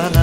doşana.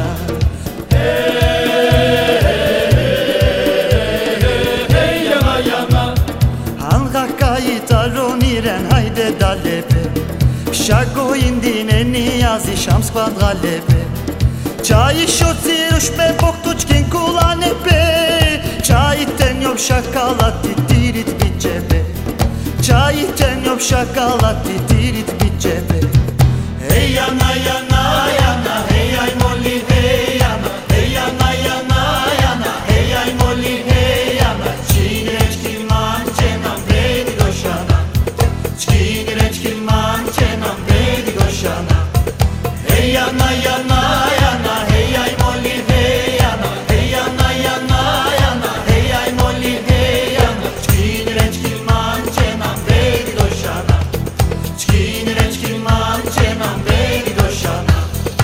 Hey yana yana Hanqa kayıtaron iren hayde dalebe Şago indine niyazi şams kvadgalebe Çayı şotsiruş be boktuçkin kulanepe Çayiten yok şakalati tirit bicebe Çayiten yok şakalati tirit bicebe. Hey yana yana yana hey ay moli hey yana hey yana yana yana hey ay moli hey yana Çiğneçki mançenam bedi doşana Çiğneçki mançenam bedi doşana Hey yana yana yana hey ay moli hey yana hey yana yana yana hey ay moli hey yana Çiğneçki mançenam bedi doşana Çiğneçki mançenam bedi doşana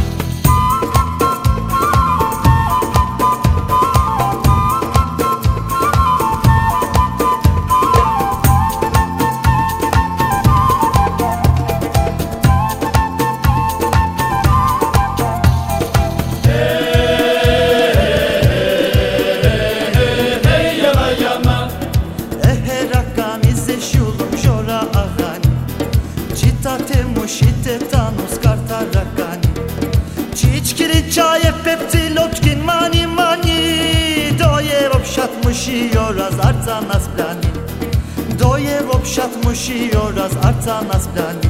Mushite tanus kartarakani Çiçkiri çaye pepti lotkin mani mani Doje obşat mušijo raz arca nas brani Doje obšat mušijo raz arca nas brani.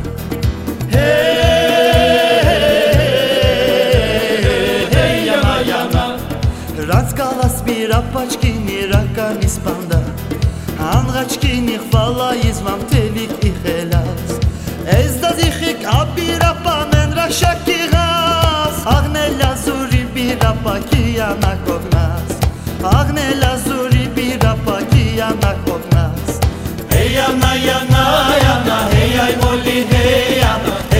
Hey yana yana Razgalas bir apačkini rakan ispanda Angačkini hvala izvam telik ihelas Ez da zihik abir apa men rašaki gaz Agne lazuri bir apa ki yana kognas Agne lazuri bir apa ki yana kognas. Hey yana yana yana hey ay moli hey yana